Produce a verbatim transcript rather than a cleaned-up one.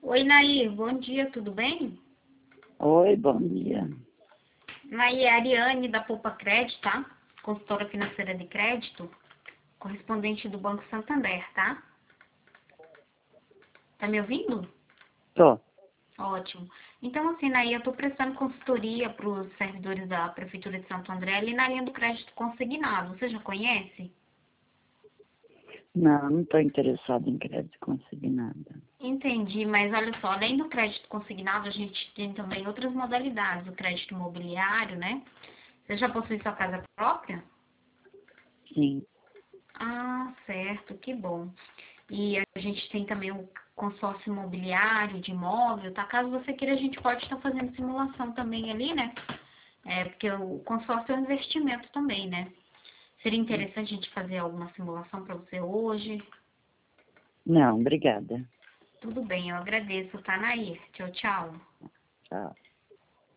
Oi, Nair, bom dia, tudo bem? Oi, bom dia. Nair, é a Ariane da Poupa Crédito, tá? Consultora financeira de crédito, correspondente do Banco Santander, tá? Tá me ouvindo? Tô. Ótimo. Então, assim, Nair, eu tô prestando consultoria para os servidores da Prefeitura de Santo André ali na linha do crédito consignado. Você já conhece? Não, não estou interessado em crédito consignado. Entendi, mas olha só, além do crédito consignado, a gente tem também outras modalidades, o crédito imobiliário, né? Você já possui sua casa própria? Sim. Ah, certo, que bom. E a gente tem também o consórcio imobiliário de imóvel, tá? Caso você queira, a gente pode estar fazendo simulação também ali, né? É, porque o consórcio é um investimento também, né? Seria interessante a gente fazer alguma simulação para você hoje? Não, obrigada. Tudo bem, eu agradeço, tá, Nair? Tchau, tchau. Tchau.